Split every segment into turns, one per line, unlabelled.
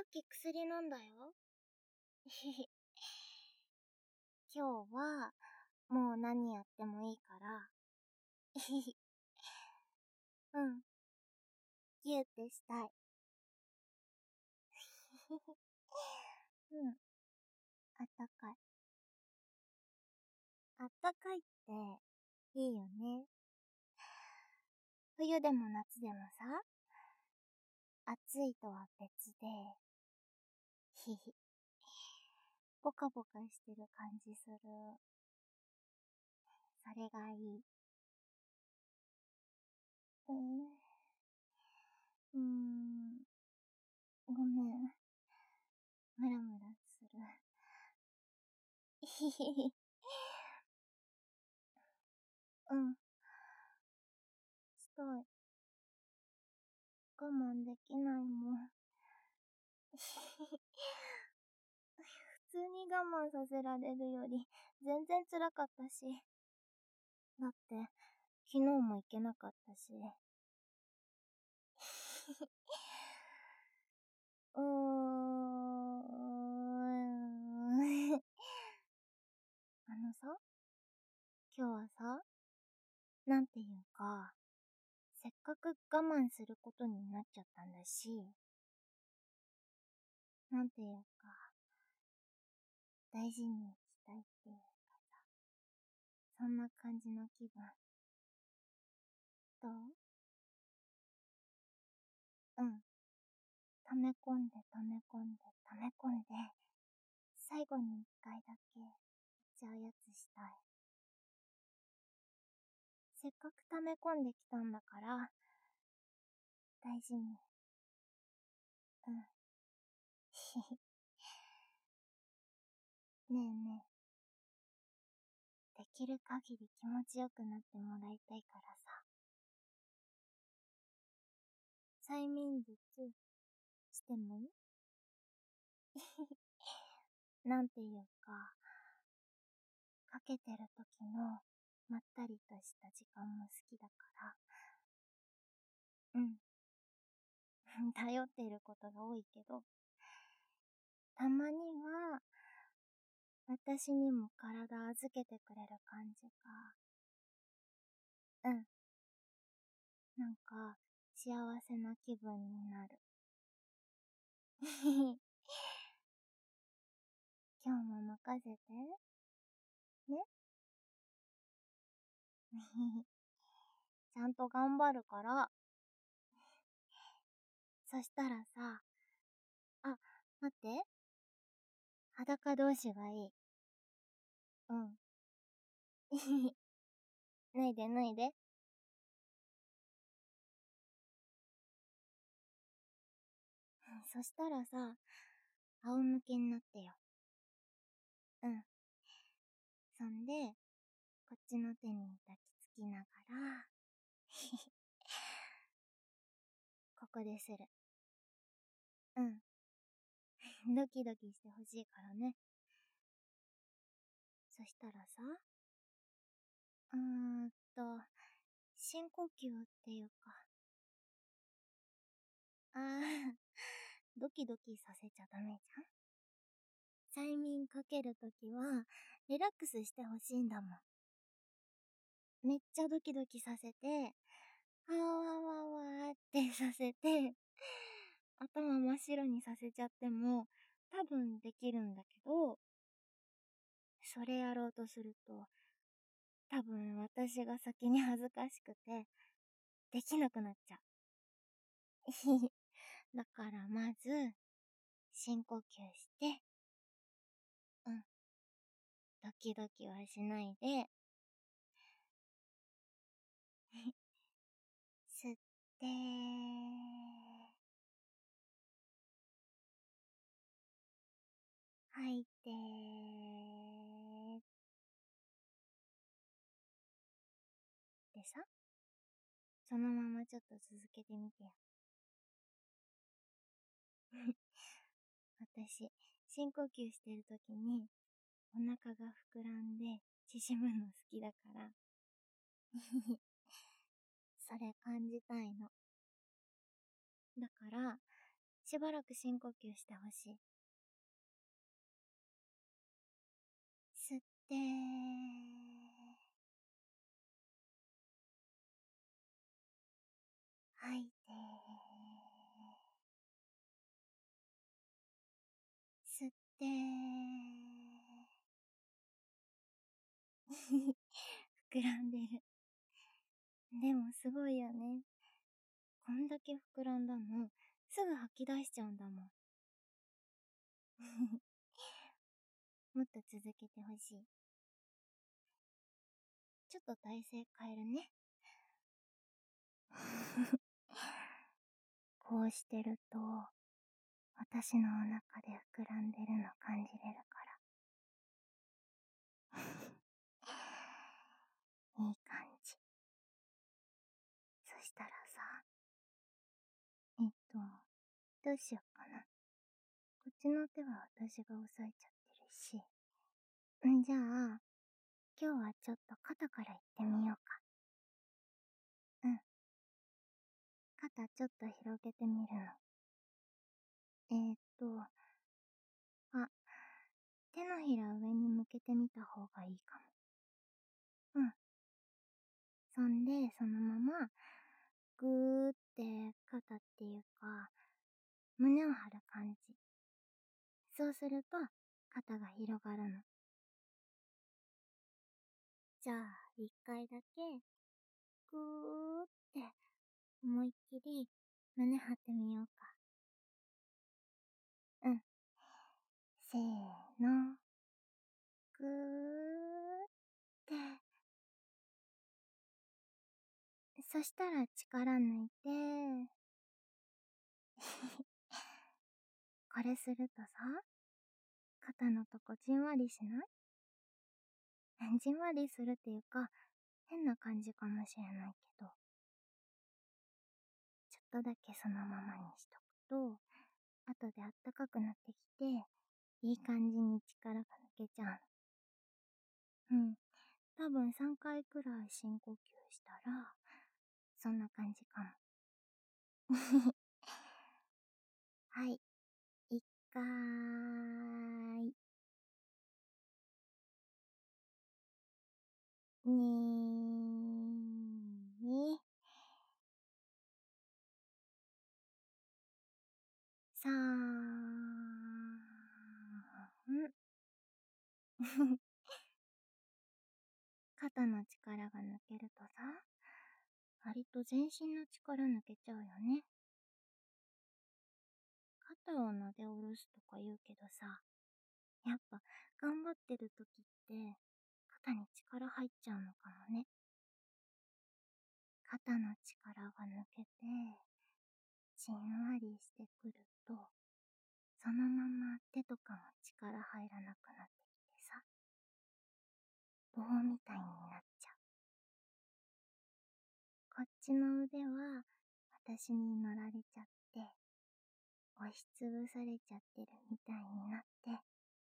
っき薬飲んだよ。今日は、もう何やってもいいから。うん。ギューってしたい。うん。あったかい。あったかいって、いいよね。冬でも夏でもさ、暑いとは別で、ポカポカしてる感じする。それがいい。ごめん。ムラムラする。うん。したい。我慢できないもん。普通に我慢させられるより全然辛かったし。だって、昨日も行けなかったし。うーん。さ、今日はさ、なんていうか、せっかく我慢することになっちゃったんだし、なんていうか、大事に行きたいっていうかさ、そんな感じの気分。どう？うん。溜め込んで溜め込んで溜め込んで、最後に一回だけ、言っちゃうやつしたい。せっかく溜め込んできたんだから、大事に。うん。ひひ。ねえねえ。できる限り気持ちよくなってもらいたいからさ。催眠術、してもいい？なんていうか、かけてる時の、まったりとした時間も好きだから。うん。頼っていることが多いけど、たまには、私にも体預けてくれる感じが、うん。なんか、幸せな気分になる。今日も任せて。ね。ちゃんと頑張るから。そしたらさ、あ、待って。裸同士がいい。うん。脱いで脱いで。そしたらさ、仰向けになってよ。うん。そんで、こっちの手に抱きつきながら、ここでする。うん。ドキドキしてほしいからね。そしたらさ、うーんと、深呼吸っていうか、ドキドキさせちゃダメじゃん？催眠かけるときは、リラックスしてほしいんだもん。めっちゃドキドキさせて、あわわわーってさせて、頭真っ白にさせちゃっても、多分できるんだけど、それやろうとすると、多分私が先に恥ずかしくて、できなくなっちゃう。だからまず、深呼吸して、うん。ドキドキはしないで、吸って、吐いて、でさ、そのままちょっと続けてみてよ。私、深呼吸してるときに、お腹が膨らんで、縮むの好きだから。それ感じたいの。だから、 しばらく深呼吸してほしい。吸って、吐いて、吸って、膨らんでる。でもすごいよね。こんだけ膨らんだの、すぐ吐き出しちゃうんだもん。もっと続けてほしい。ちょっと体勢変えるね。こうしてると、私のお腹で膨らんでるの感じれるから。いい感じ。そしたらさ、どうしよっかな。こっちの手は私が押さえちゃってるし。じゃあ、今日はちょっと肩から行ってみようか。うん。肩ちょっと広げてみるの。あ、手のひら上に向けてみた方がいいかも。うん。そんで、そのまま、ぐーって肩っていうか、胸を張る感じ。そうすると、肩が広がるの。じゃあ、一回だけ、ぐーって、思いっきり、胸張ってみようか。うん。せーの。ぐーって。そしたら力抜いて、これするとさ、肩のとこじんわりしない？じんわりするっていうか、変な感じかもしれないけど、ちょっとだけそのままにしとくと、後であったかくなってきて、いい感じに力が抜けちゃうの。うん。多分3回くらい深呼吸したら、そんな感じかも。はい。1回、2、3。肩の力が抜けるとさ、割と全身の力抜けちゃうよね。肩をなで下ろすとか言うけどさ、やっぱ頑張ってる時って肩に力入っちゃうのかもね。肩の力が抜けて、じんわりしてくると、そのまま手とかも力入らなくなってきてさ、棒みたいになっちゃう。こっちの腕は私に乗られちゃって、押しつぶされちゃってるみたいになって、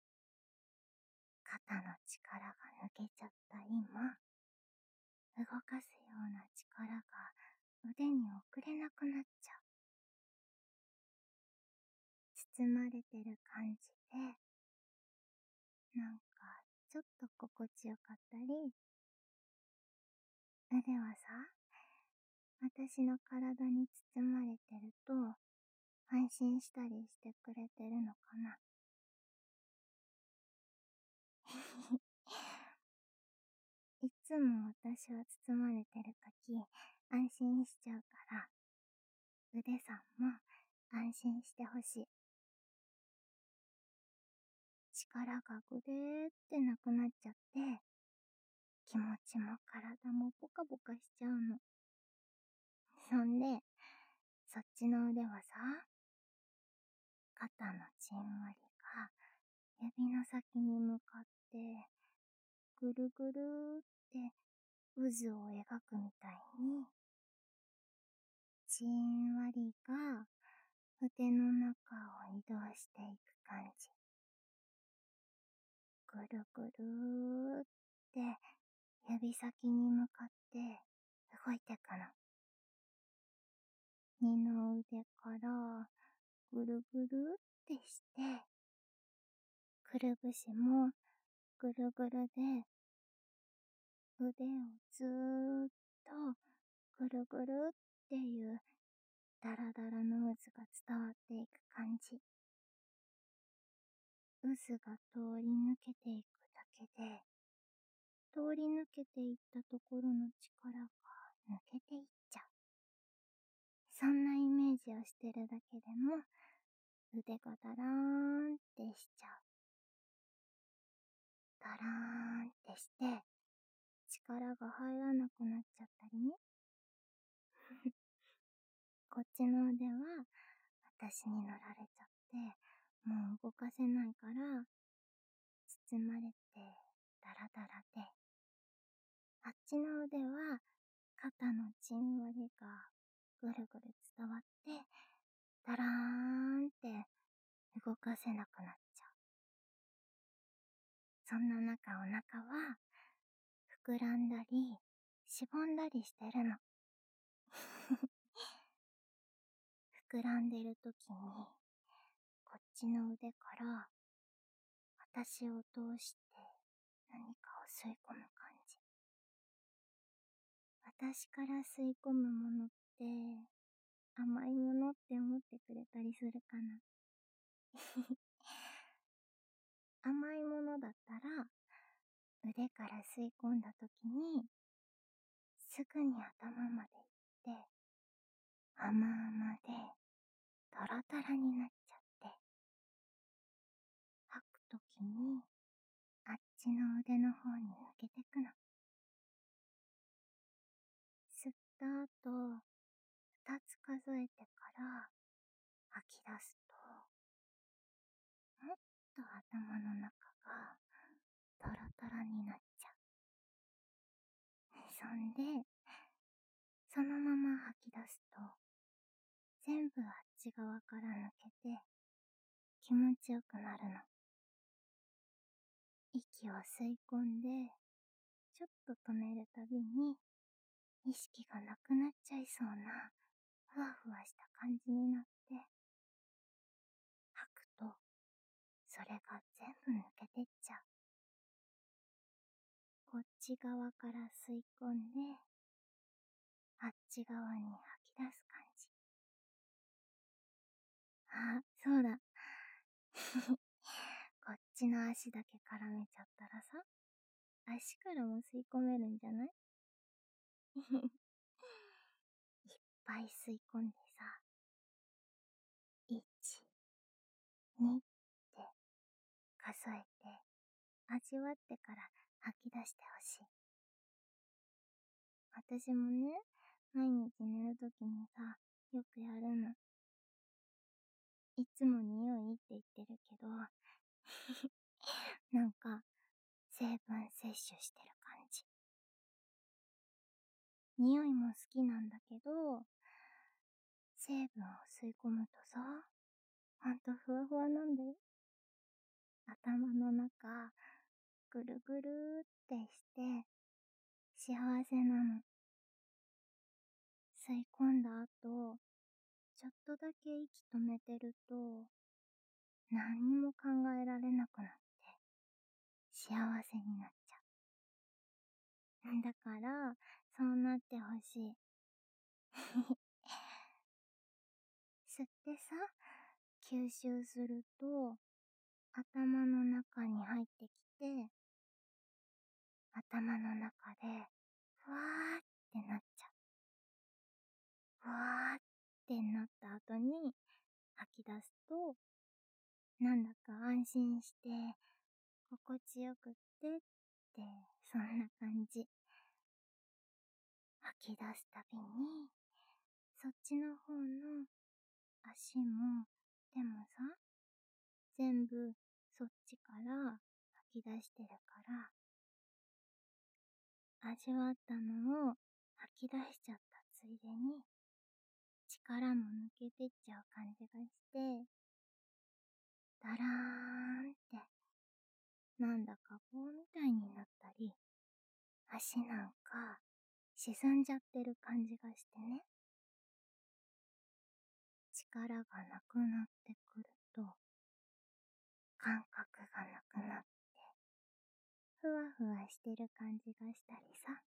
肩の力が抜けちゃった今、動かすような力が腕に送れなくなっちゃう。包まれてる感じで、なんかちょっと心地よかったり、腕はさ、私の体に包まれてると安心したりしてくれてるのかな。いつも私は包まれてるとき安心しちゃうから、腕さんも安心してほしい。力がぐでーってなくなっちゃって、気持ちも体もポカポカしちゃうの。そんで、そっちの腕はさ、肩のじんわりが指の先に向かって、ぐるぐるーって渦を描くみたいに、じんわりが腕の中を移動していく感じ。ぐるぐるーって指先に向かって動いてくの。二の腕からぐるぐるってして、くるぶしもぐるぐるで、腕をずーっとぐるぐるっていうダラダラの渦が伝わっていく感じ。渦が通り抜けていくだけで、通り抜けていったところの力が抜けていっちゃう。そんなイメージをしてるだけでも、腕がダラーンってしちゃう。ダラーンってして、力が入らなくなっちゃったりね。こっちの腕は私に乗られちゃって、もう動かせないから、包まれてダラダラで、あっちの腕は肩のじんわりがぐるぐる伝わって、ダラーンって動かせなくなっちゃう。そんな中お腹は膨らんだり、しぼんだりしてるの。膨らんでる時に、こっちの腕から私を通して何かを吸い込む感じ。私から吸い込むものって甘いものって思ってくれたりするかな。甘いものだったら腕から吸い込んだ時にすぐに頭まで行って甘々でトロトロになっちゃって、吐く時にあっちの腕の方に抜けてくの。吸った後、二つ数えてから吐き出すと、もっと頭の中がトロトロになっちゃう。そんで、そのまま吐き出すと、全部あっち側から抜けて気持ちよくなるの。息を吸い込んで、ちょっと止めるたびに、意識がなくなっちゃいそうな、ふわふわした感じになって、吐くと、それが全部抜けてっちゃう。こっち側から吸い込んで、あっち側に吐き出す感じ。あ、そうだ。こっちの足だけ絡めちゃったらさ、足からも吸い込めるんじゃない？いっぱい吸い込んでさ、1、2って数えて、味わってから吐き出してほしい。私もね、毎日寝るときにさ、よくやるの。いつも匂いって言ってるけど、なんか、成分摂取してる感じ。匂いも好きなんだけど、成分を吸い込むとさ、ほんとふわふわなんだよ。頭の中、ぐるぐるーってして、幸せなの。吸い込んだ後、ちょっとだけ息止めてると、何にも考えられなくなって、幸せになっちゃう。だから、そうなってほしい。吸ってさ、吸収すると、頭の中に入ってきて、頭の中で、ふわーってなっちゃう。ふわーってなった後に、吐き出すと、なんだか安心して、心地よくってって、そんな感じ。吐き出すたびに、そっちの方の足も手もさ、全部そっちから吐き出してるから、味わったのを吐き出しちゃったついでに、力も抜けてっちゃう感じがして、ダラーンって、なんだか棒みたいになったり、足なんか沈んじゃってる感じがしてね。 力がなくなってくると、感覚がなくなって、ふわふわしてる感じがしたりさ。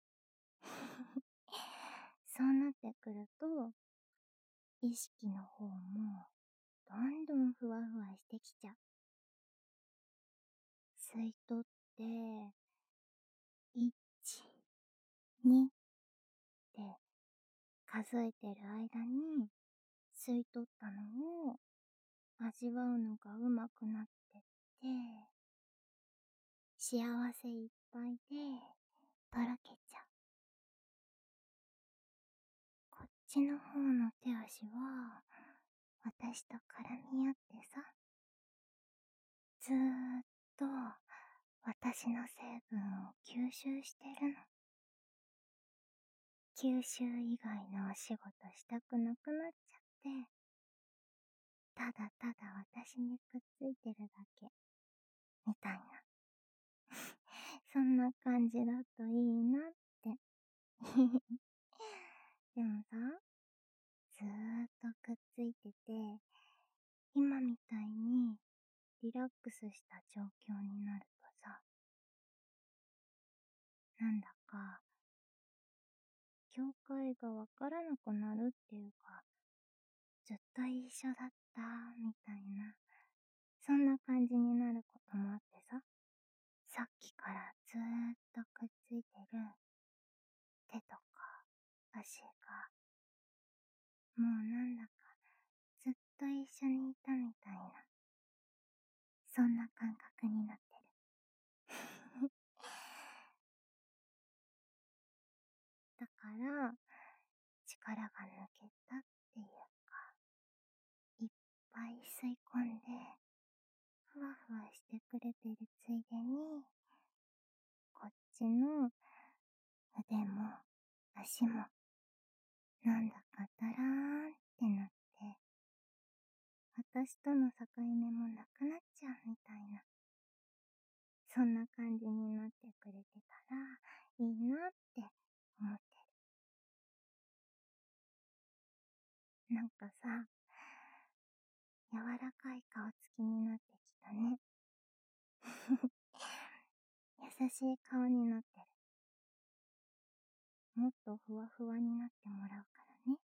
そうなってくると、意識の方も、どんどんふわふわしてきちゃう。吸い取って、1、2って数えてる間に、吸い取ったのを味わうのが上手くなってって、幸せいっぱいで、とろけちゃう。こっちの方の手足は、私と絡み合ってさ、ずーっと私の成分を吸収してるの。吸収以外のお仕事したくなくなっちゃって、ただただ私にくっついてるだけ、みたいな。そんな感じだといいなって。でもさ、ずーっとくっついてて、今みたいにリラックスした状況になるとさ、なんだか、境界がわからなくなるっていうか、ずっと一緒だった、みたいな、そんな感じになることもあってさ、さっきからずーっとくっついてる手とか足が、もうなんだかずっと一緒にいたみたいな、そんな感覚になってる。だから、力が抜けたっていうか、いっぱい吸い込んで、ふわふわしてくれてるついでに、こっちの腕も足も、なんだかだらーんってなって、私との境目もなくなっちゃうみたいな、そんな感じになってくれてたらいいなって思ってる。なんかさ、柔らかい顔つきになってきたね。優しい顔になってる。もっとふわふわになってもらうからね。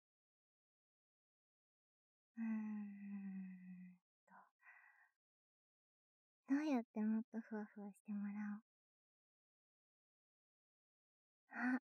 うーんと、どうやってもっとふわふわしてもらおう。あ、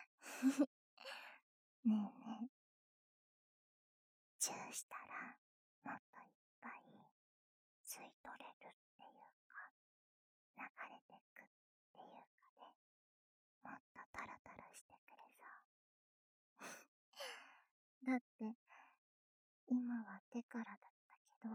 ねえねえ、チューしたら、もっといっぱい吸い取れるっていうか、流れてくっていうかで、もっとタラタラしてくれそう。だって、今は手からだったけど、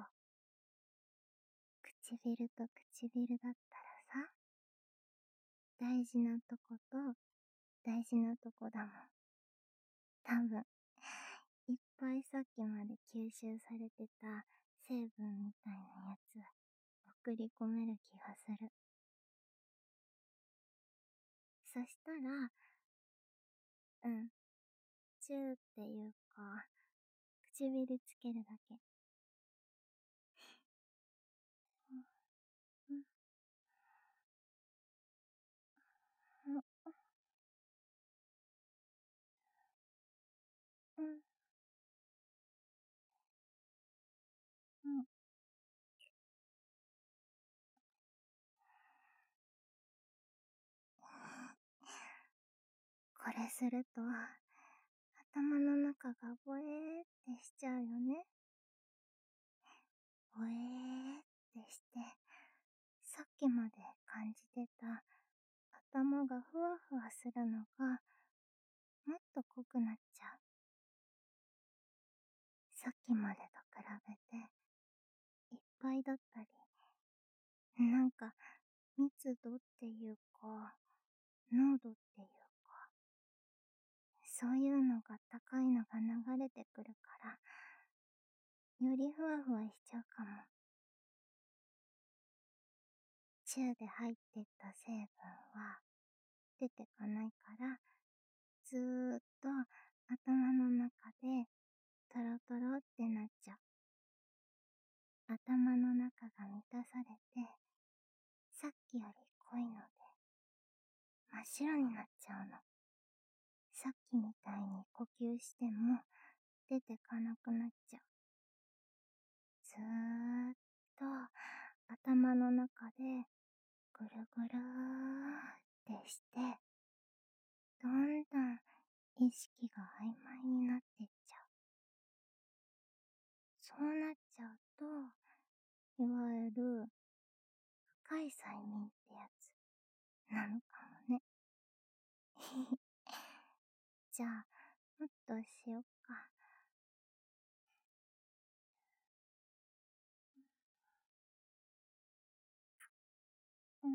唇と唇だったらさ、大事なとこと大事なとこだもん。多分、いっぱいさっきまで吸収されてた成分みたいなやつ、送り込める気がする。そしたら、うん、チューっていうか、唇つけるだけ。うん、うん、うん、うん。これすると、頭の中がぼえーってしちゃうよね。ぼえーってして、さっきまで感じてた頭がふわふわするのが、もっと濃くなっちゃう。さっきまでと比べて、いっぱいだったり、なんか、密度っていうか、濃度っていうか、そういうのが高いのが流れてくるから、よりふわふわしちゃうかも。チューで入ってった成分は出てかないから、ずーっと頭の中でトロトロってなっちゃう。頭の中が満たされて、さっきより濃いので、真っ白になっちゃうの。さっきみたいに呼吸しても出てかなくなっちゃう。ずーっと頭の中でぐるぐるーってして、どんどん意識が曖昧になってっちゃう。そうなっちゃうと、いわゆる深い催眠ってやつなのかもね。じゃあ、もっとしよっか。うん。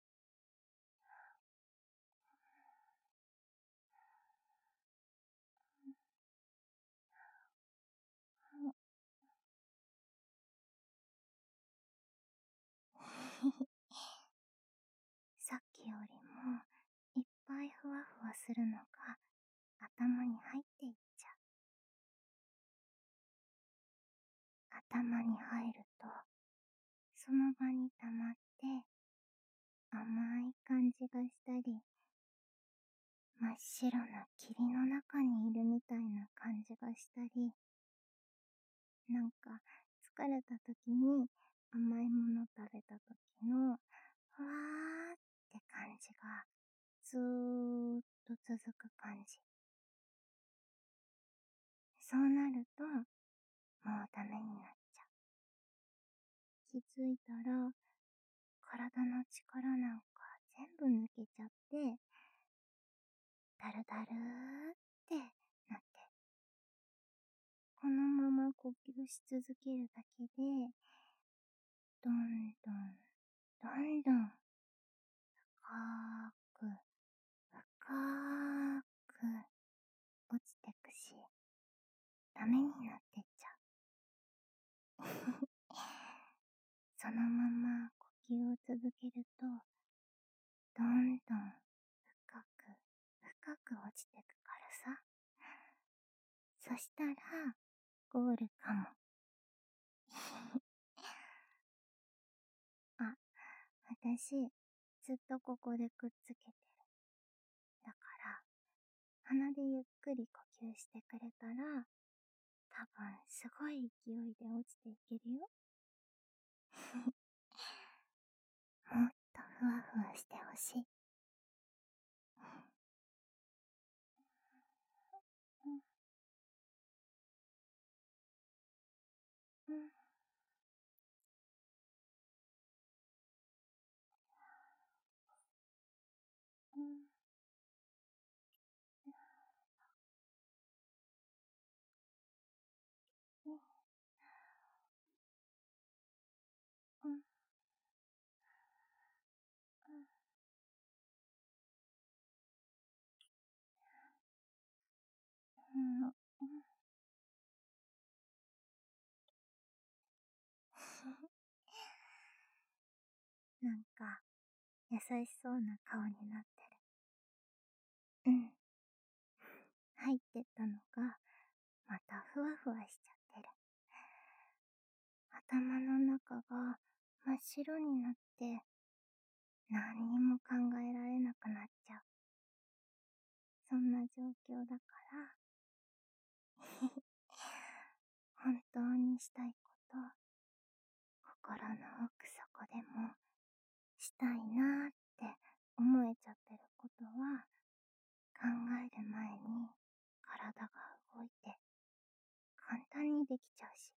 さっきよりもいっぱいふわふわするのが頭に入っていっちゃう。頭に入ると、その場に溜まって甘い感じがしたり、真っ白な霧の中にいるみたいな感じがしたり、なんか疲れた時に甘いもの食べた時のふわーって感じがずーっと続く感じ。そうなるともうダメになっちゃう。気づいたら体の力なんか全部抜けちゃって、だるだるーってなって、このまま呼吸し続けるだけで、どんどん、どんどん、深く、深く落ちてくし、ダメになってっちゃう。そのまま呼吸を続けると、どんどん深く、深く落ちてくからさ。そしたら、ゴールかも。あ、私、ずっとここでくっつけてる。だから、鼻でゆっくり呼吸してくれたら、多分すごい勢いで落ちていけるよ。もっとふわふわしてほしい。うん、うん、うん、うん、うん、うん、うん。なんか、優しそうな顔になってる。うん。入ってったのが、またふわふわしちゃってる。頭の中が真っ白になって、何にも考えられなくなっちゃう。そんな状況だから、本当にしたいこと、心の奥底でもしたいなーって思えちゃってることは、考える前に体が動いて簡単にできちゃうし、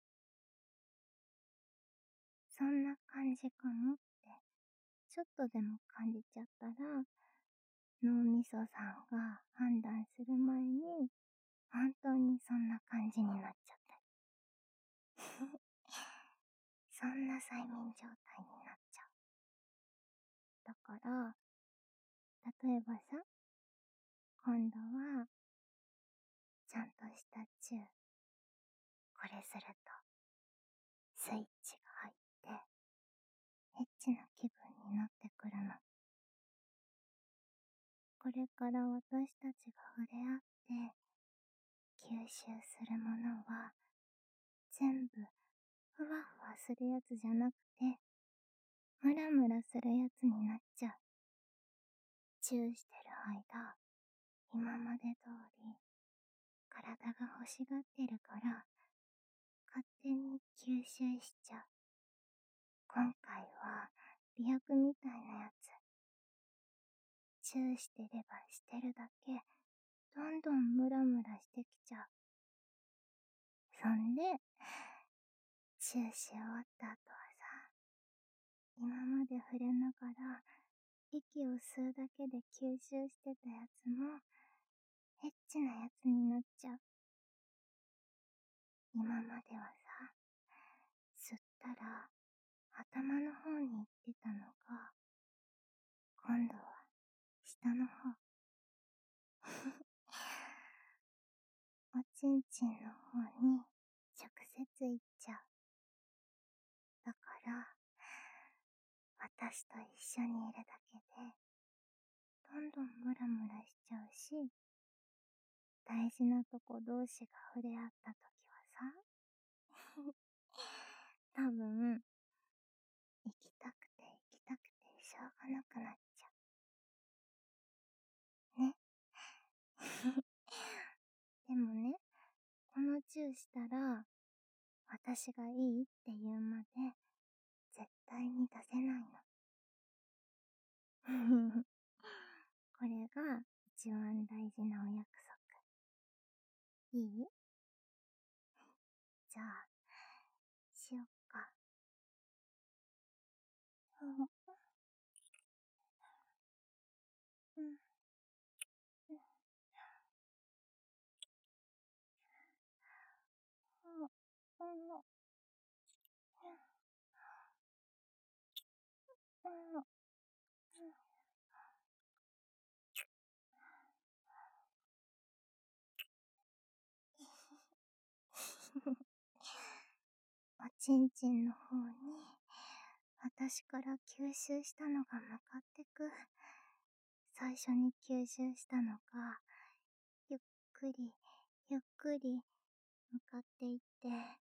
そんな感じかもってちょっとでも感じちゃったら、脳みそさんが判断する前に本当にそんな感じになっちゃった。そんな催眠状態になっちゃう。だから、例えばさ、今度は、ちゃんとしたチュー、これすると、スイッチが入って、エッチな気分になってくるの。これから私たちが触れ合って、気吸収するものは全部ふわふわするやつじゃなくて、ムラムラするやつになっちゃう。チューしてる間、今まで通り体が欲しがってるから勝手に吸収しちゃう。今回は媚薬みたいなやつ。チューしてればしてるだけ、どんどんムラムラしてきちゃう。そんで、チューし終わった後はさ、今まで触れながら、息を吸うだけで吸収してたやつも、エッチなやつになっちゃう。今まではさ、吸ったら、頭の方に行ってたのが、今度は、下の方。おちんちんの方に、直接行っちゃう。だから、私と一緒にいるだけで、どんどんムラムラしちゃうし、大事なとこ同士が触れ合った時はさ、多分、行きたくて行きたくてしょうがなくなっちゃう。ね。でもね、このチューしたら、私がいいって言うまで、絶対に出せないの。これが一番大事なお約束。いい？じゃあ、しよっか。うん、うん、うん、うん、うん、うん、おちんちんの方に、私から吸収したのが向かってく。最初に吸収したのが、ゆっくり、ゆっくり向かっていって、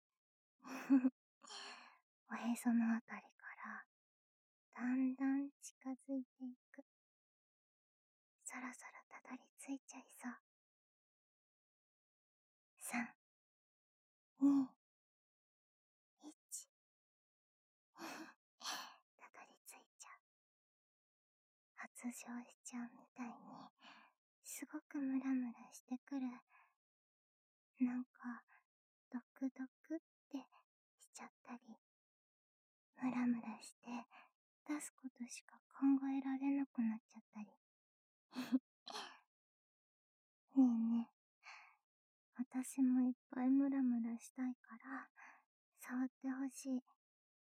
おへそのあたりから、だんだん近づいていく。そろそろたどり着いちゃいそう。3、2、1。たどり着いちゃう。発情しちゃうみたいに、すごくムラムラしてくる。なんか、ドクドクってしちゃったり、ムラムラして出すことしか考えられなくなっちゃったり。ねえねえ、私もいっぱいムラムラしたいから、触ってほしい。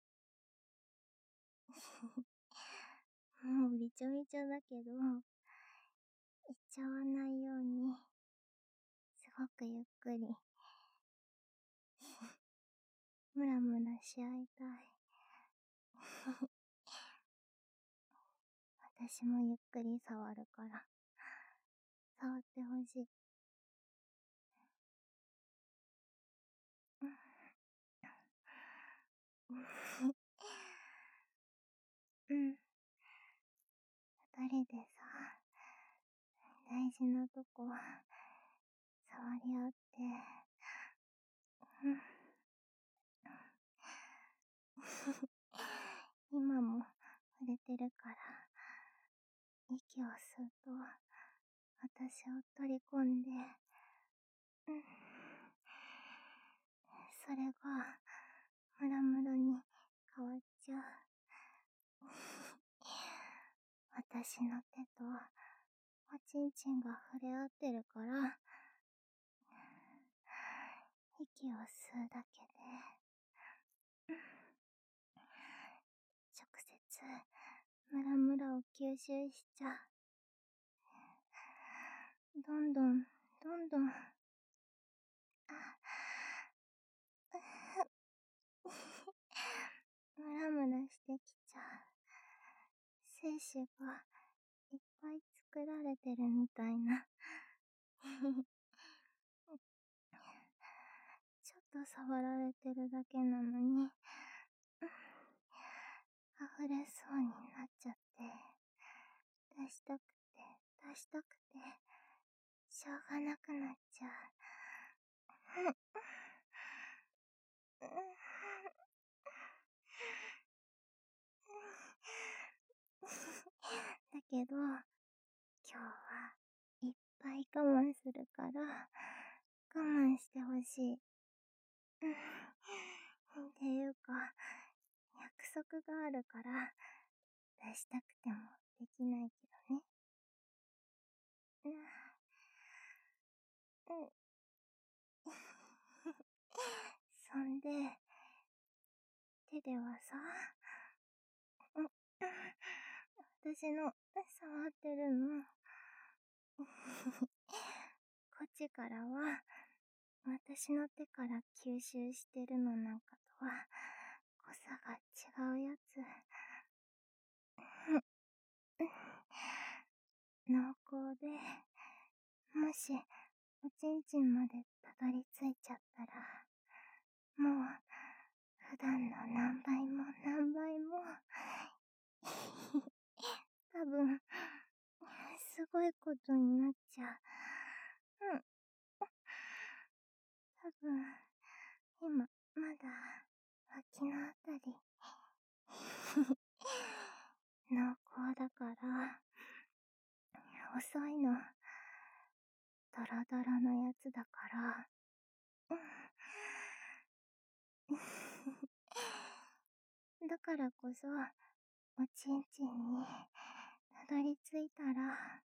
もうびちょびちょだけど、いっちゃわないように、すごくゆっくり、ムラムラし合いたい。私もゆっくり触るから、触ってほしい。うん。二人でさ、大事なとこ、触り合って、うん。今も触れてるから、息を吸うと、私を取り込んで、うん。それが、ムラムラに変わっちゃう。私の手と、おちんちんが触れ合ってるから、息を吸うだけで、直接、ムラムラを吸収しちゃう。どんどん、どんどん、ムラムラしてきちゃう。精子がいっぱい作られてるみたいな。 と触られてるだけなのに、溢れそうになっちゃって、出したくて、出したくて、しょうがなくなっちゃう。だけど、今日はいっぱい我慢するから、我慢してほしい。っていうか、約束があるから、出したくてもできないけどね。そんで、手ではさ、私の触ってるの。こっちからは、私の手から吸収してるのなんかとは、濃さが違うやつ。濃厚で、もし、おちんちんまでたどり着いちゃったら、もう、普段の何倍も何倍も、多分、すごいことになっちゃう。多分、今、まだ、脇のあたり、濃厚だから、遅いの。ドロドロのやつだから、だからこそ、おちんちんに、たどり着いたら、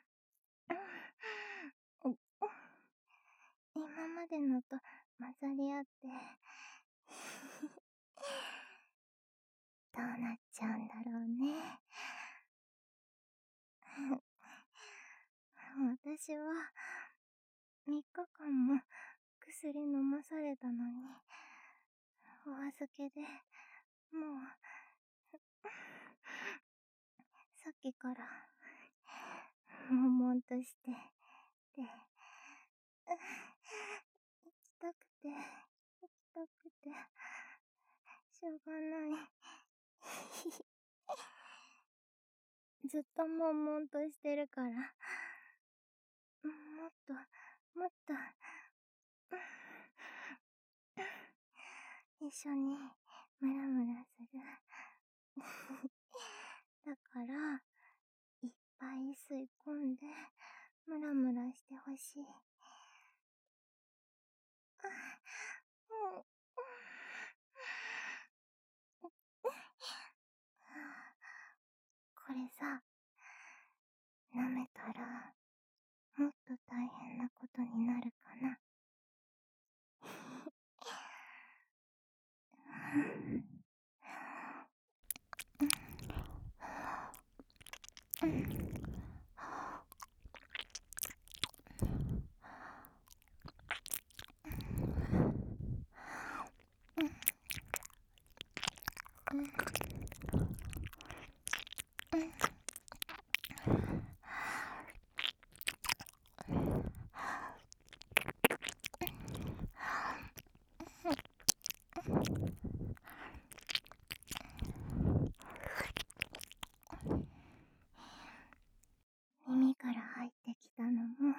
今までのと混ざり合って、どうなっちゃうんだろうね。私は、3日間も薬飲まされたのに、お預けで、もう、さっきから、悶々として、で、行きたくて、行きたくて、しょうがない。ずっと悶々としてるから、もっと、もっと、一緒にムラムラする。だから、いっぱい吸い込んで、ムラムラしてほしい。これさ、舐めたら、もっと大変なことになるかな。耳から入ってきたのも、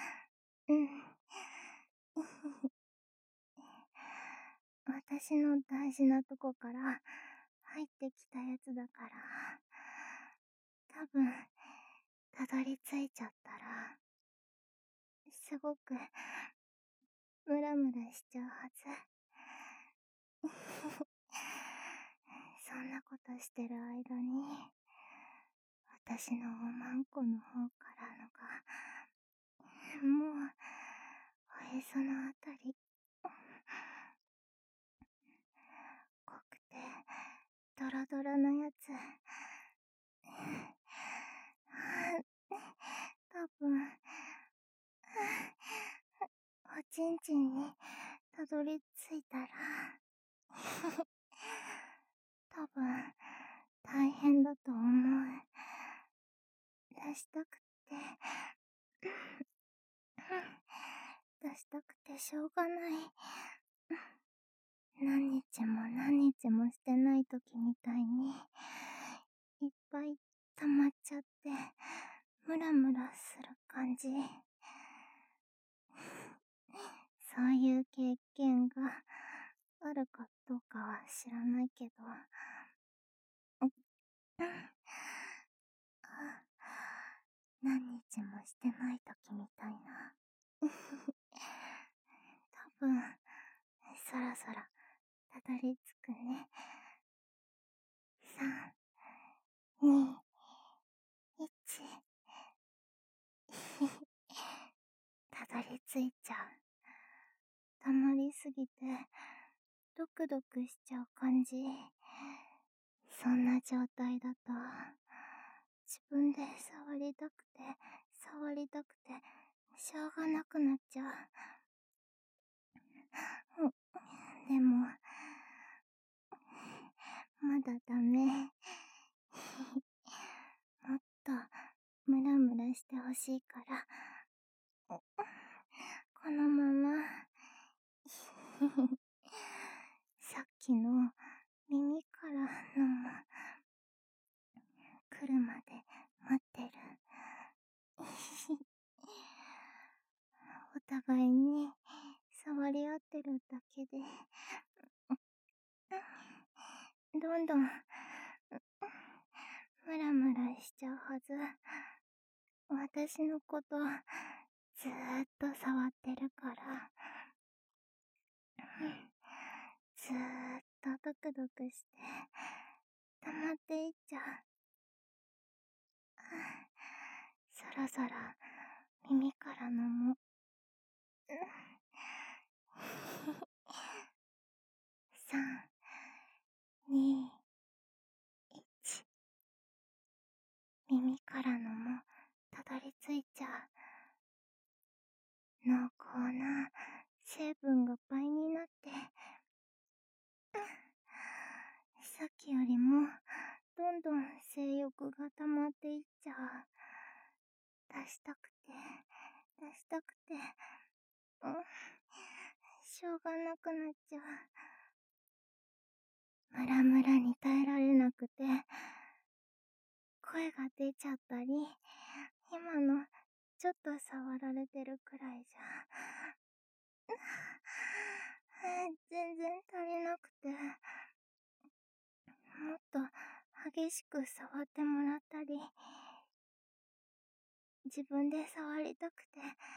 私の大事なとこから入ってきたやつだから、多分、たどり着いちゃったら、すごく、ムラムラしちゃうはず。そんなことしてる間に、私のおまんこの方からのが、もう、おへそのあたり、濃くて、ドロドロのやつ。多分、おちんちんにたどり着いたら、多分、大変だと思う。出したくて、出したくてしょうがない。 何日も何日もしてない時みたいに、いっぱい溜まっちゃって、ムラムラする感じ。そういう経験があるかどうかは知らないけど、うん、何日もしてない時みたいな。多分、そろそろたどり着くね。3、2、1。たどり着いちゃう。溜まりすぎて、ドクドクしちゃう感じ。そんな状態だと、自分で触りたくて、触りたくて、しょうがなくなっちゃう。でも、まだダメ。もっと、ムラムラしてほしいから、このまま、さっきの耳からのも、来るまで待ってる。お互いに触り合ってるだけで、どんどん、ムラムラしちゃうはず。私のこと、ずーっと触ってるから。ずーっとドクドクして、溜まっていっちゃう。そろそろ、耳からのも、3、2、1。耳からのも、たどり着いちゃう。濃厚な成分が倍になって、さっきよりも、どんどん性欲が溜まっていっちゃう。出したくて、出したくて、しょうがなくなっちゃう。ムラムラに耐えられなくて、声が出ちゃったり、今の、ちょっと触られてるくらいじゃ、全然足りなくて、もっと激しく触ってもらったり、自分で触りたくて、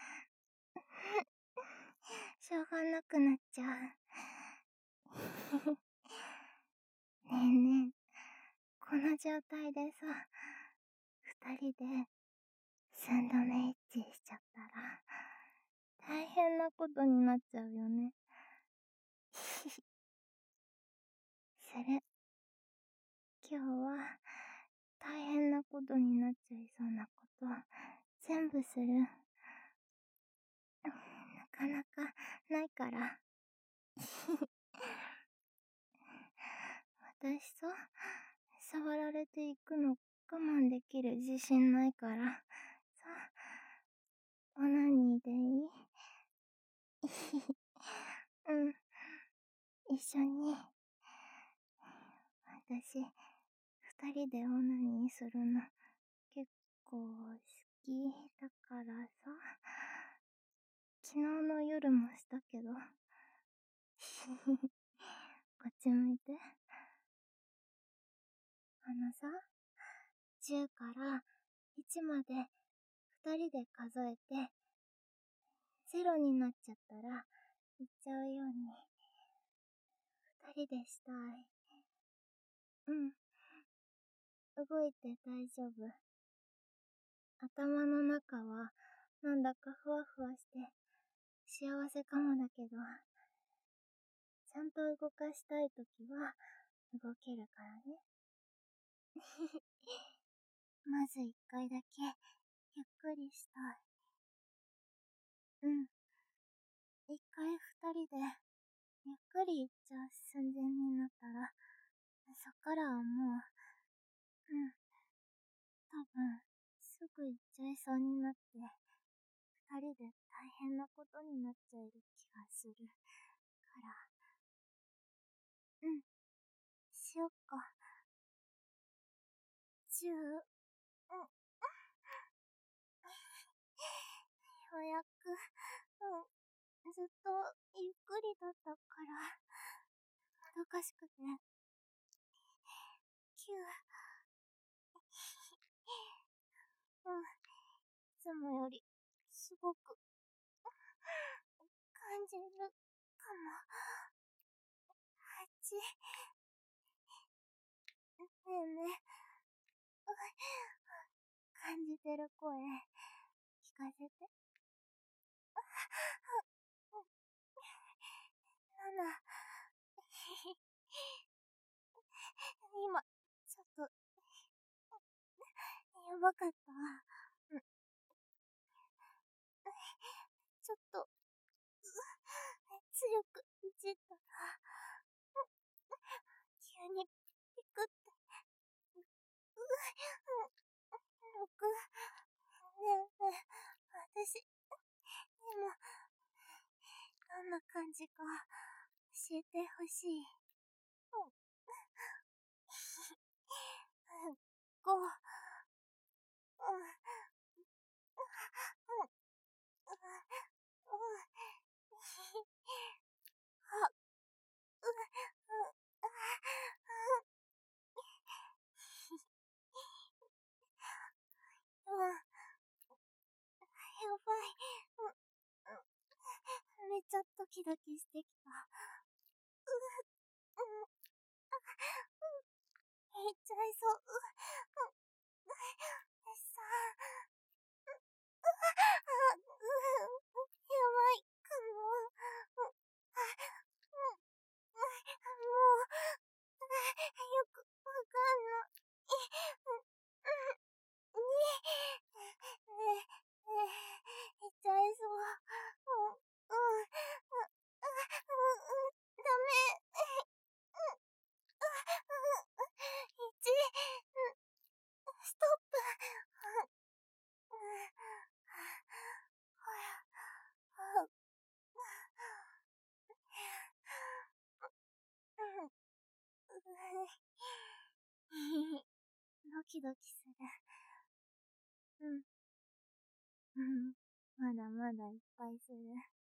しょうがなくなっちゃう。ねえねえ、この状態でさ、二人で3度目エッチしちゃったら、大変なことになっちゃうよね。する。今日は、大変なことになっちゃいそうなこと、全部する。なかなかないから。私さ、触られていくの我慢できる自信ないから、さ、オナニーでいい？うん、一緒に。私、二人でオナニーするの結構好きだからさ、昨日の夜もしたけど、こっち向いて。さ、10から1まで二人で数えて、0になっちゃったら、言っちゃうように、二人でしたい。うん。動いて大丈夫。頭の中は、なんだかふわふわして、幸せかもだけど、ちゃんと動かしたいときは、動けるからね。まず一回だけ、ゆっくりしたい。うん。一回二人で、ゆっくり行っちゃう寸前になったら、そっからはもう、多分、すぐ行っちゃいそうになって、二人で大変なことになっちゃえる気がする。から、 うん。しよっか。10、うん。ようやく、ずっとゆっくりだったから、もどかしくて。9、いつもより、すごく、感じるかも。8、ねえねえ、感じてる声、聞かせて。7、今、ちょっと、やばかったわ。ちょっと、強くいじったら、急にピクって、6、ねえねえ、私、今、どんな感じか、教えてほしい。5、やばい。めっちゃドキドキしてきた。言っちゃいそう。3、やばいかも。もう、よくわかんない。言っちゃいそう。ダメ。1、ストップ。ドキドキする。うん。まだまだいっぱいする。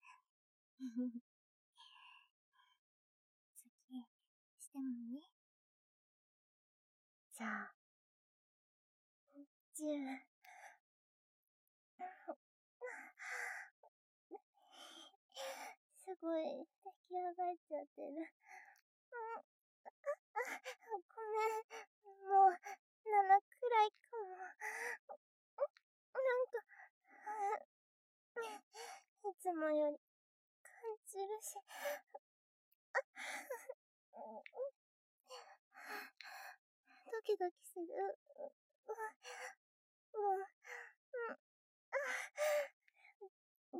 次、してもいい？じゃあ、10。すごい、出来上がっちゃってる。ごめん。もう、7くらいかも。なんか、いつもより感じるし。ドキドキする。5？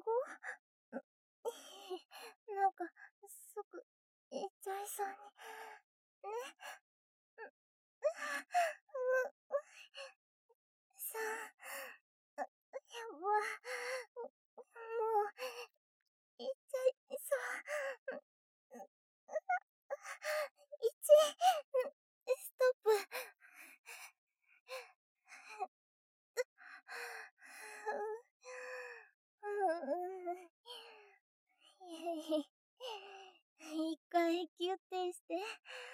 なんか、即、いっちゃいそうに。ね。3、やば。もう、いっちゃいそう。1、ストップ。一回キュッてして。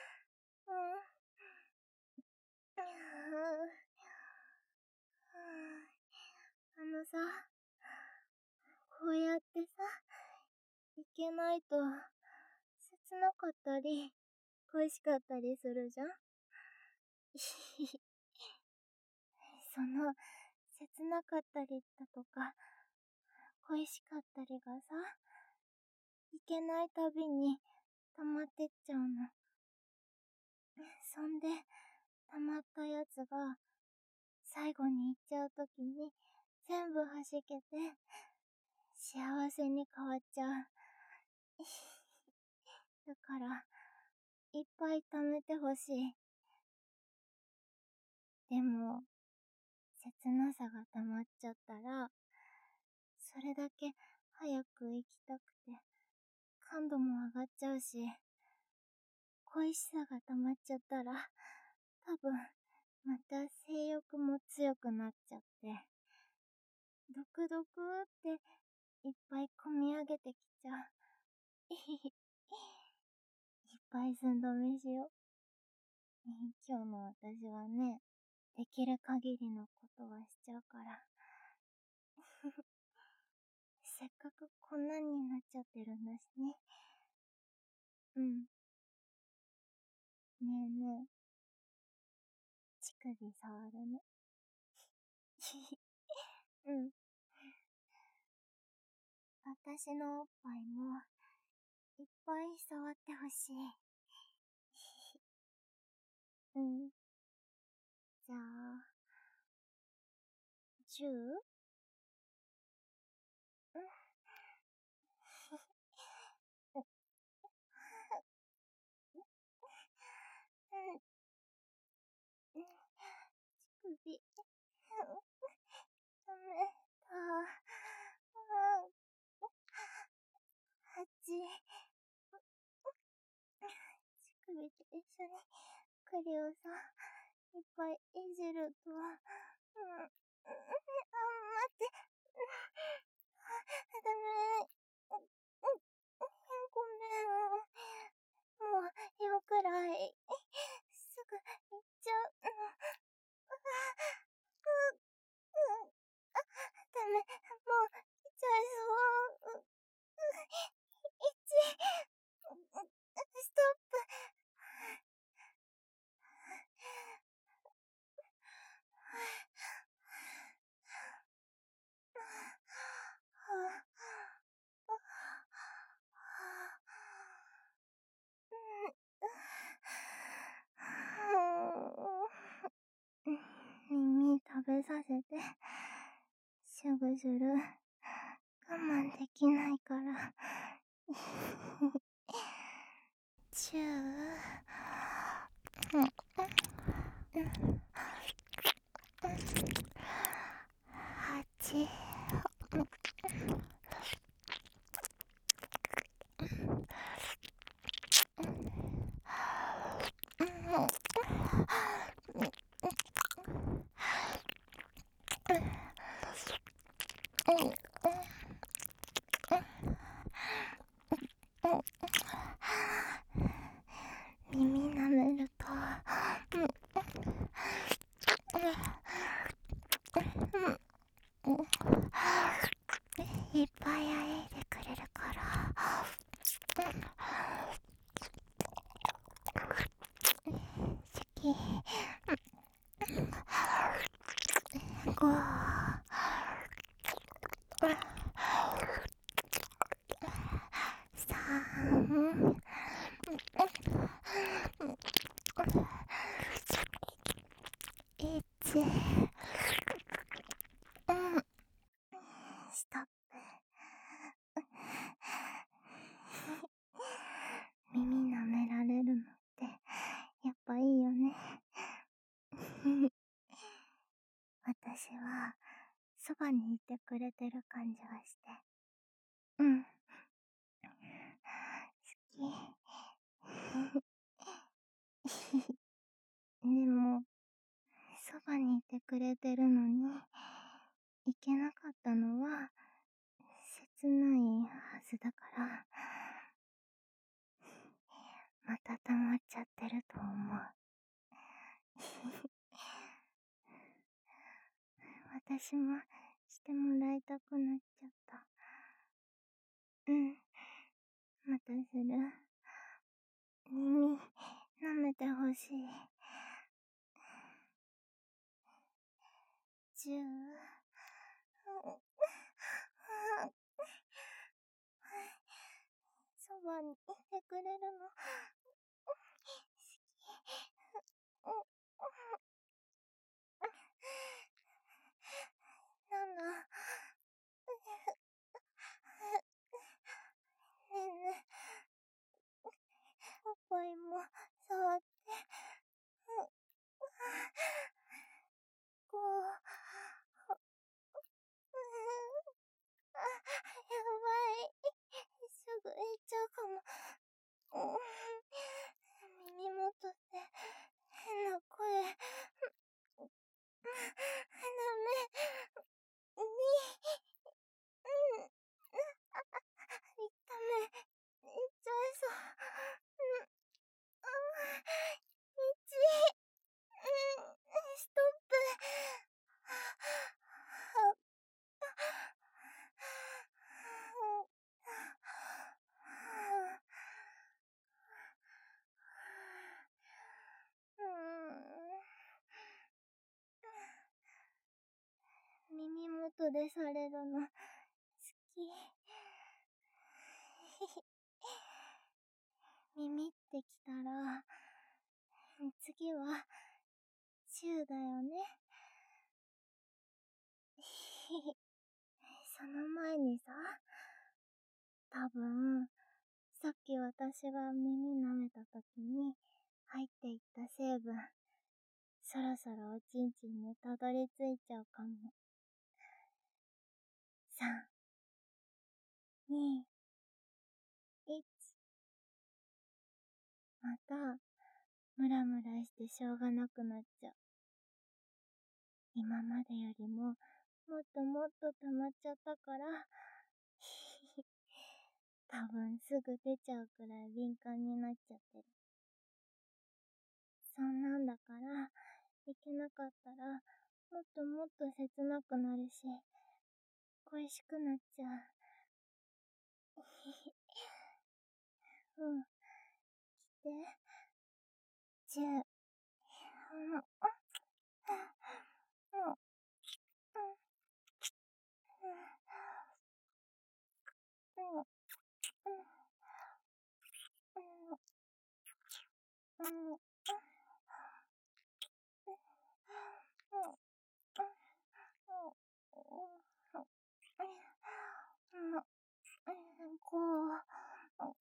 あのさ、こうやってさ、いけないと、切なかったり、恋しかったりするじゃん。その、切なかったりだとか、恋しかったりがさ、いけないたびに溜まってっちゃうの。そんで、溜まったやつが、最後に行っちゃうときに、全部弾けて、幸せに変わっちゃう。だから、いっぱい貯めてほしい。でも、切なさが溜まっちゃったら、それだけ早く行きたくて、感度も上がっちゃうし、 恋しさが溜まっちゃったら、多分、また性欲も強くなっちゃって、ドクドクっていっぱい込み上げてきちゃう。いっぱい寸止めしよう。今日の私はね、できる限りのことはしちゃうから。せっかくこんなになっちゃってるんだしね。うん。ねえねえ。乳首触るね。うん。私のおっぱいも、いっぱい触ってほしい。うん。じゃあ、10？ うん。乳首。ダメだ。8。乳首と一緒に栗をさ、いっぱいいじると、待って。ダメ。ごめん。もう、よくらい。すぐ行っちゃう。ダメ。もう、来ちゃいそう。ストップ。耳食べさせて。すぐする。我慢できないから。チュー。8。耳舐めると、いっぱいあえいでくれるから。好き。5。3。1。ストップ。耳舐められるのってやっぱいいよね。私はそばにいてくれてる感じがして、うん、好き。でも、そばにいてくれてるのに、いけなかったのは、切ないはずだから、また溜まっちゃってると思う。私もしてもらいたくなっちゃった。うん、またする。耳、舐めてほしい。10。そばにいてくれるの好き。7。ねえねえ、おっぱいも触って。5。やばい。すぐ行っちゃうかも。 後でされるの、好き。耳ってきたら、次は、チューだよね。その前にさ、多分、さっき私が耳舐めた時に入っていった成分、そろそろおちんちんにたどり着いちゃうかも。3、2、1。また、ムラムラしてしょうがなくなっちゃう。今までよりも、もっともっと溜まっちゃったから、多分すぐ出ちゃうくらい敏感になっちゃってる。そんなんだから、いけなかったら、もっともっと切なくなるし、恋しくなっちゃう。うん。来て。チュー。うん。うん。うん。うん。うん。うん。うん。こう。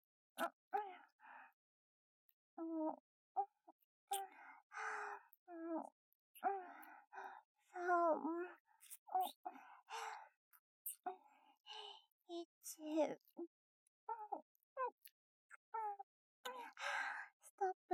ストップ。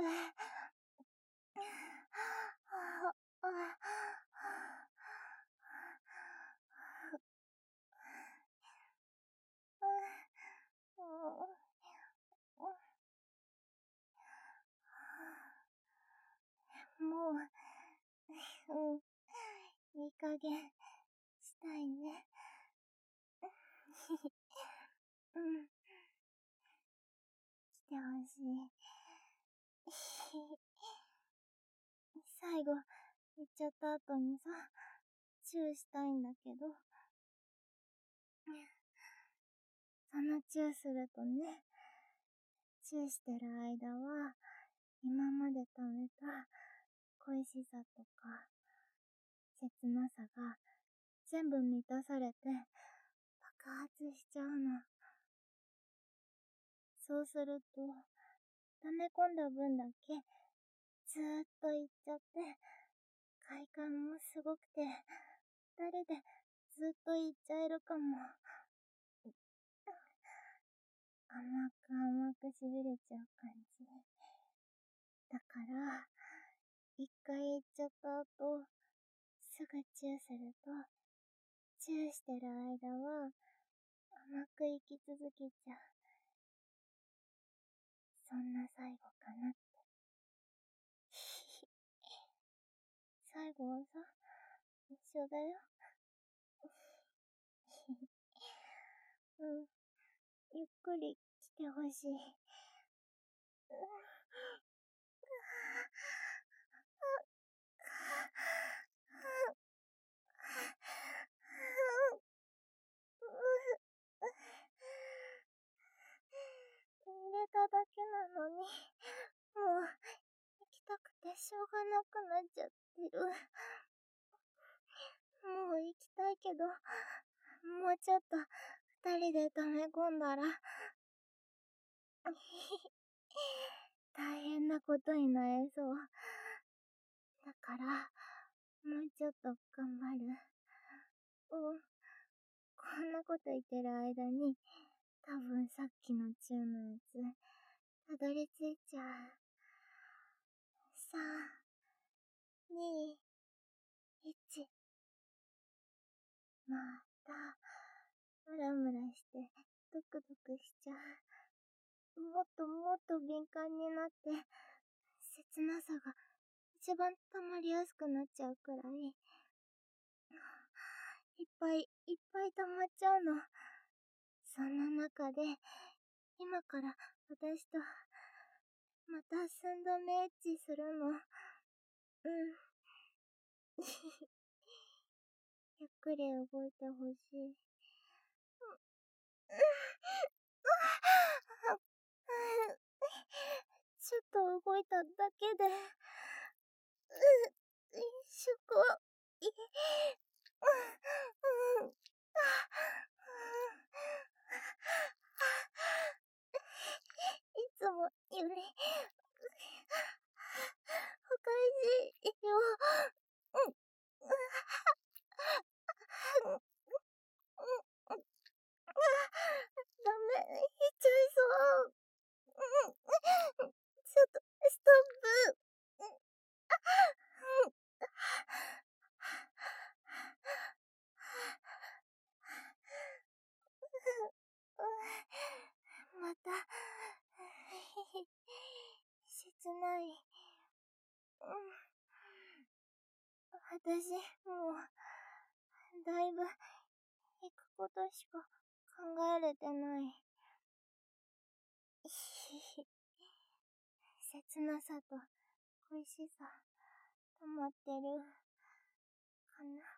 もう、いい加減したいね。うん。来てほしい。最後、行っちゃった後にさ、チューしたいんだけど、そのチューするとね、チューしてる間は、今まで貯めた恋しさとか、切なさが全部満たされて爆発しちゃうの。そうすると、溜め込んだ分だけずーっといっちゃって、快感もすごくて、二人でずっといっちゃえるかも。甘く甘くしびれちゃう感じ。だから、一回行っちゃった後、すぐチューすると、チューしてる間は甘く生き続けちゃう。そんな最後かなって。最後はさ、一緒だよ。うん。ゆっくり来てほしい。入れただけなのに、もう、行きたくてしょうがなくなっちゃってる。もう行きたいけど、もうちょっと二人で溜め込んだら、大変なことになりそう。だから、もうちょっと頑張る。うん。こんなこと言ってる間に、多分さっきのチューのやつ、たどり着いちゃう。3、2、1。また、ムラムラして、ドクドクしちゃう。もっともっと敏感になって、切なさが一番溜まりやすくなっちゃうくらい、いっぱいいっぱい溜まっちゃうの。そんな中で、今から私と、また寸止めエッチするの。うん。ゆっくり動いてほしい。ちょっと動いただけで、しょこ、い、いつもより、おかしいよ。ダメ、言っちゃいそう。ちょっと、ストップ。また、切ない。私、もう、だいぶ、行くことしか考えれてない。切なさと恋しさ、溜まってる、かな。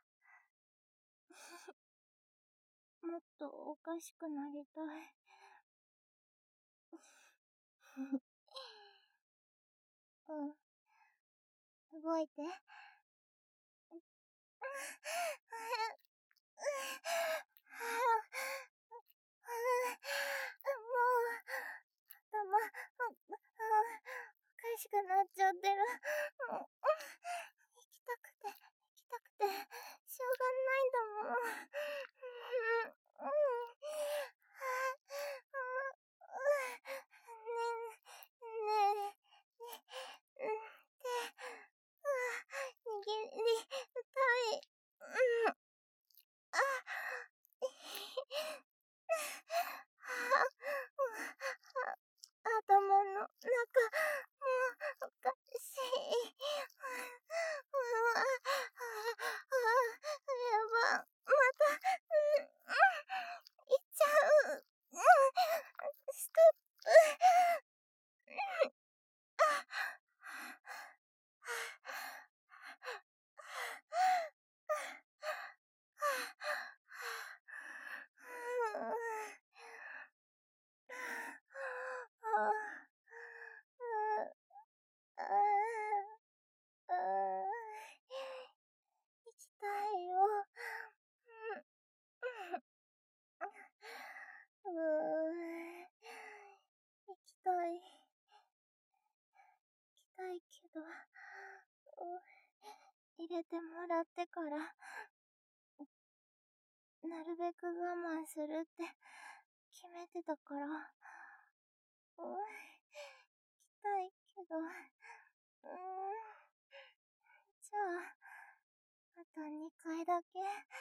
もっとおかしくなりたい。動いて。頭、おかしくなっちゃってる。行きたくて、しょうがないんだもん。ねえ、握りたい。頭の中、もうおかしい。やば、また、行っちゃう。ストップ。行きたいよ。行きたい。行きたいけど、入れてもらってから、なるべく我慢するって決めてたから、行きたいけど、じゃあ、あと2回だけ。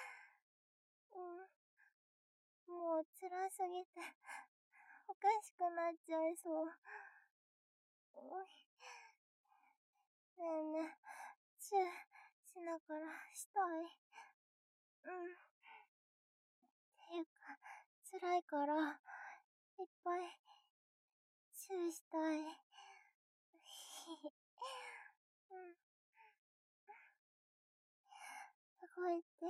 もう辛すぎて、おかしくなっちゃいそう。ねえねえ、チューしながらしたい。っていうか、辛いから、いっぱい、チューしたい。動いて。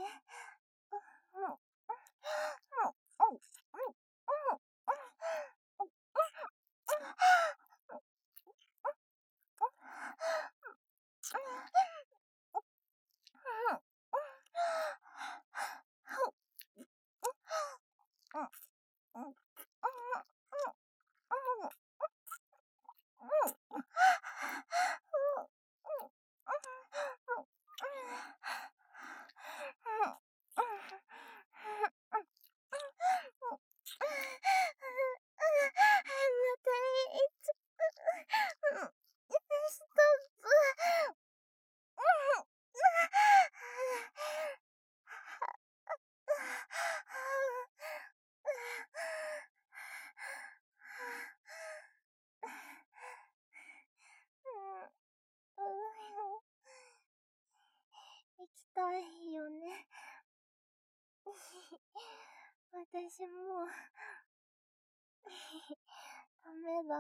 ストップ。行きたいよね。私もう、ダメだ。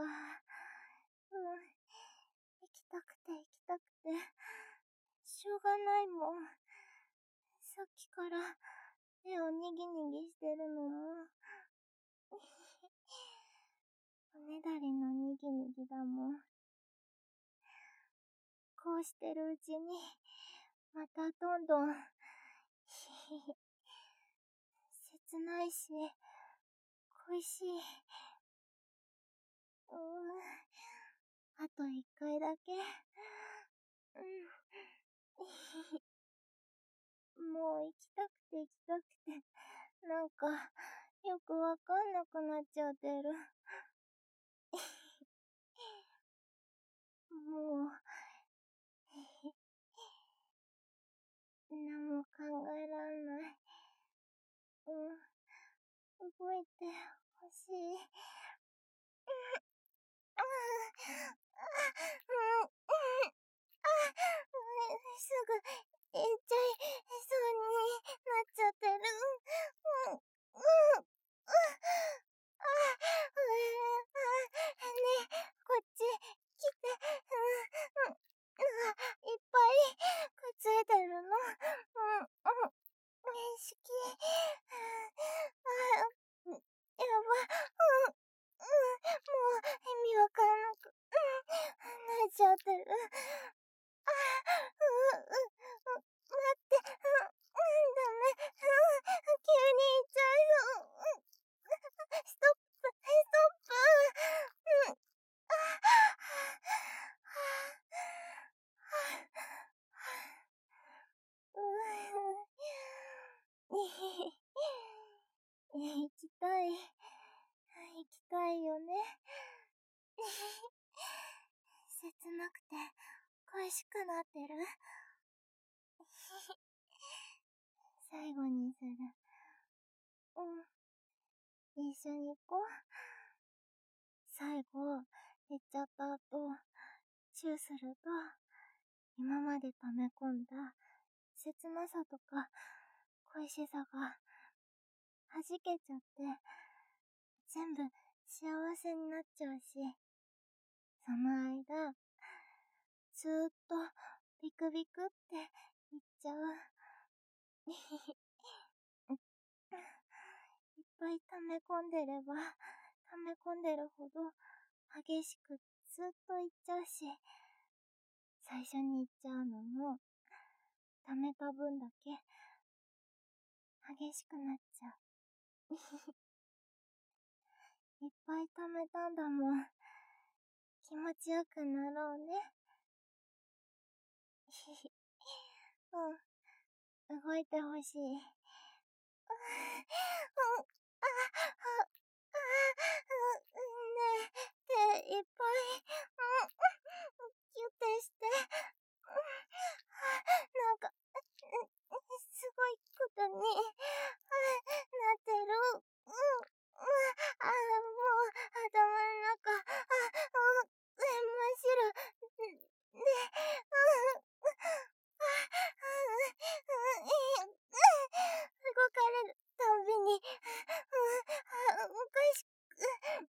行きたくて、しょうがないもん。 さっきから手をにぎにぎしてるのも、おねだりのにぎにぎだもん。こうしてるうちに、またどんどん、切ないし、恋しい。あと一回だけ。もう行きたくて行きたくて、なんか、よくわかんなくなっちゃってる。もう、何も考えらんない。動いてほしい。すぐ行っちゃいそうになっちゃってる。ねえ、こっち来て。いっぱいくっついてるの。面識。やば。もう意味わかんなくなっちゃってる。待って、ダメ、急に行っちゃいそう。ストップ、ストップ。行きたい。行きたいよね。切なくて恋しくなってる。最後にする。一緒に行こう。最後、寝ちゃった後、チューすると、今まで溜め込んだ切なさとか恋しさが弾けちゃって、全部幸せになっちゃうし、その間、ずーっとビクビクって言っちゃう。いっぱい溜め込んでれば、溜め込んでるほど激しくずっと言っちゃうし、最初に言っちゃうのも、溜めた分だけ激しくなっちゃう。いっぱい溜めたんだもん。気持ちよくなろうね。動いてほしい。ねえ、手いっぱい、キュッてして。なんか、すごいことに、なってる。もう、頭の中、真っ白。で、動かれるたんびに、おかしく、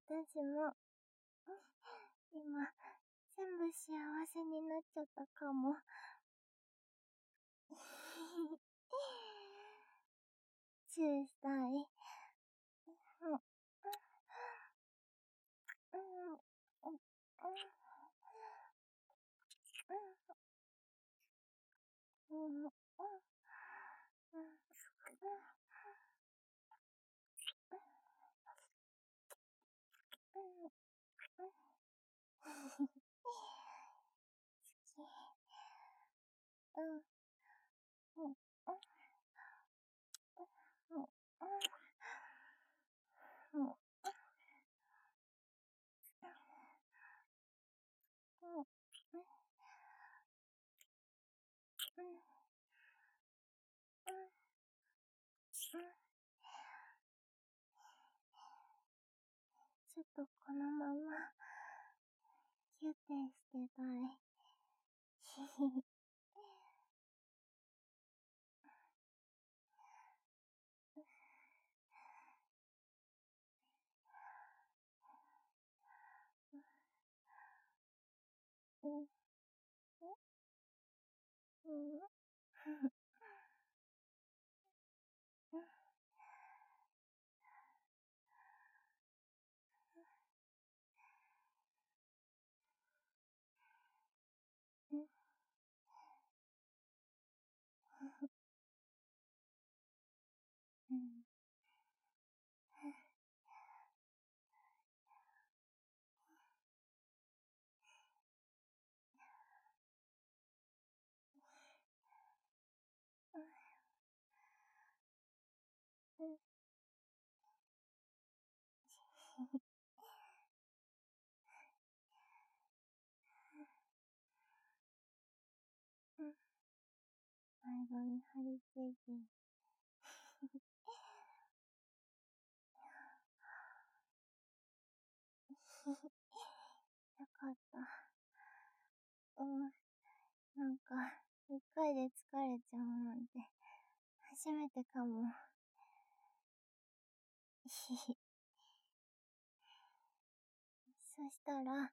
私も、今、全部幸せになっちゃったかも。チューしたい。うん、うん、うん、うん、うん、うん、うん、うん、うん、うん、うん、うん、ちょっとこのまま、キューテしてたい。ひひひ。うん、うん、うん、うん、うん、うん、うん。最後に張り付いて。よかった。うん。なんか、一回で疲れちゃうなんて、初めてかも。ひひ。そしたら、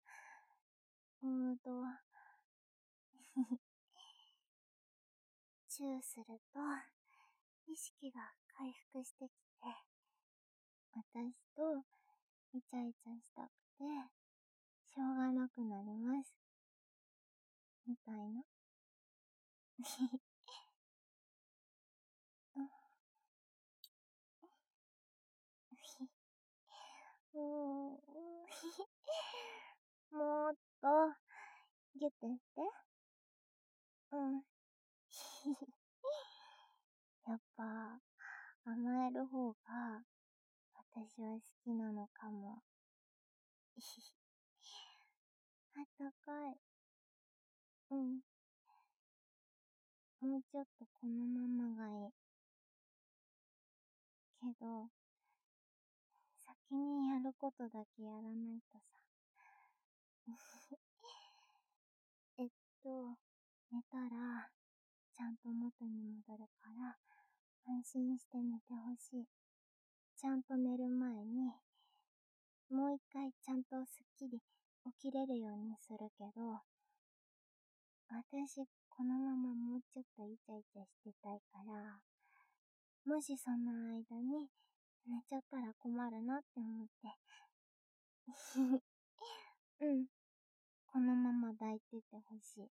チューすると、意識が回復してきて、私とイチャイチャしたくて、しょうがなくなります。みたいな。ひひ。うん。ひ。もう、ひひ。もっと、ギュってして。うん。ひひ。やっぱ、甘える方が、私は好きなのかも。ひひ。あったかい。うん。もうちょっとこのままがいい。けど、先にやることだけやらないとさ。えっと、寝たら、ちゃんと元に戻るから、安心して寝てほしい。ちゃんと寝る前に、もう一回ちゃんとすっきり起きれるようにするけど、私、このままもうちょっとイチャイチャしてたいから、もしその間に寝ちゃったら困るなって思って。うん。このまま抱いててほしい。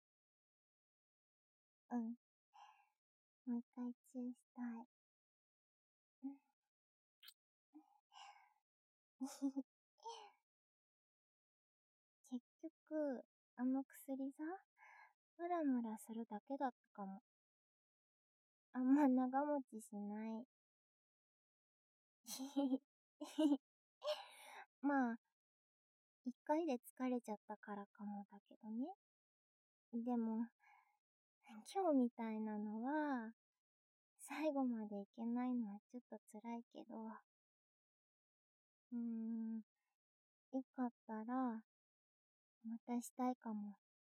うん。もう一回チューしたい。うん。結局、あの薬さ、ムラムラするだけだったかも。あんま長持ちしない。まあ、一回で疲れちゃったからかもだけどね。でも、今日みたいなのは、最後までいけないのはちょっと辛いけど、よかったら、またしたいかも。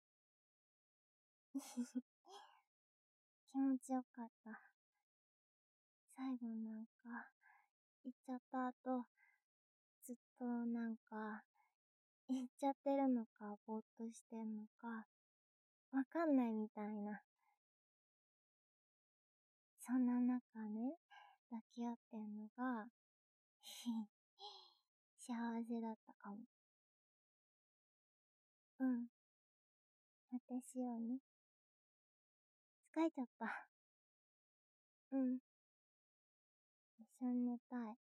気持ちよかった。最後なんか、行っちゃった後、 ずっと言っちゃってるのか、ぼーっとしてんのか、わかんないみたいな。そんな中ね、抱き合ってんのが、幸せだったかも。うん。私をね、疲れちゃった。うん。一緒に寝たい。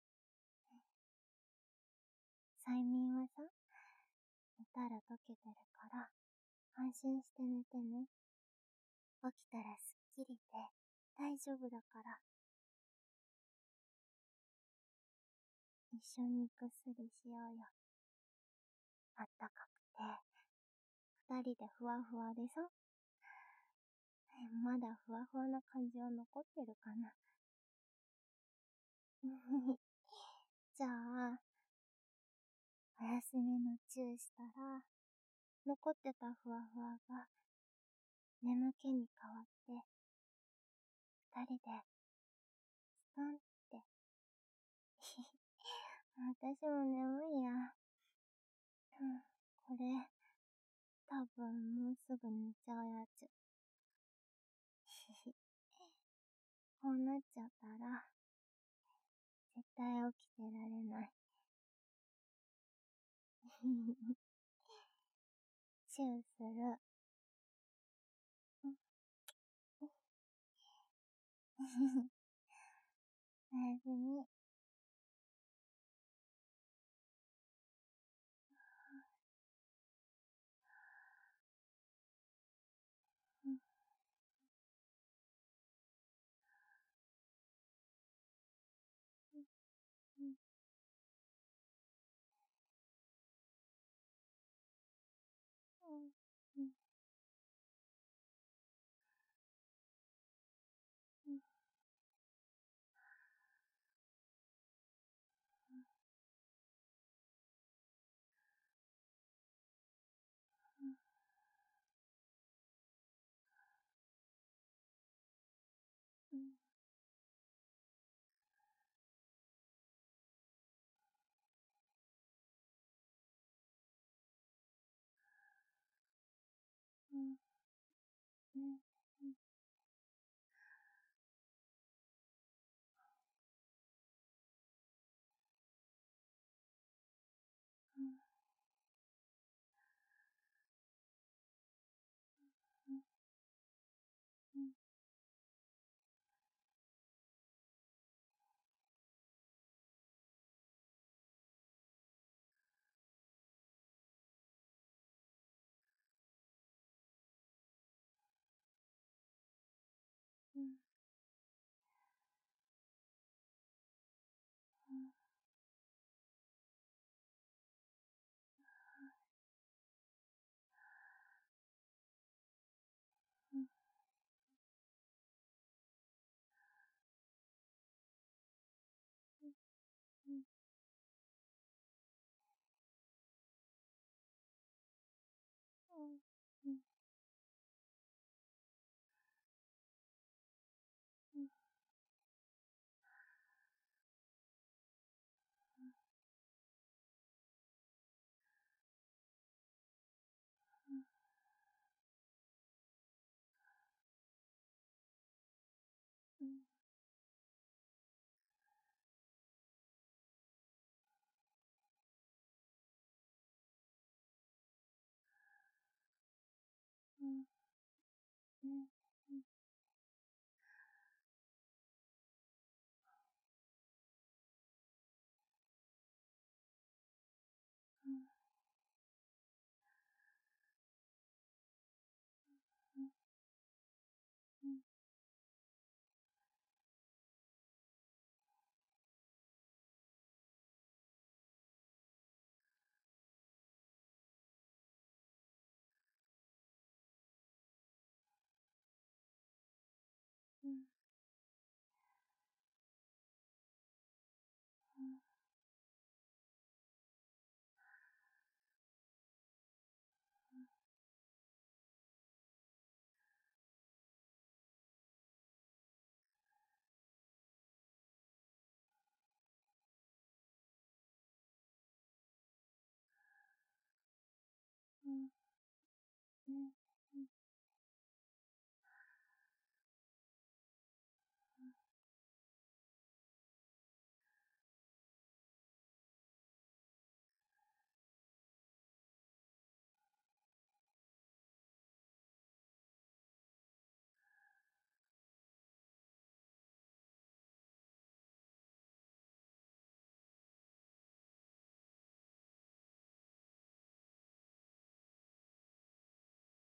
催眠はさ、寝たら解けてるから、安心して寝てね。起きたらすっきりで、大丈夫だから。一緒にぐっすりしようよ。あったかくて、二人でふわふわでさ。まだふわふわな感じは残ってるかな。じゃあ、お休みのチューしたら、残ってたふわふわが眠気に変わって、二人でストンって。私も眠いや。これ、多分もうすぐ寝ちゃうやつ。こうなっちゃったら、絶対起きてられない。チューする。おやすみ。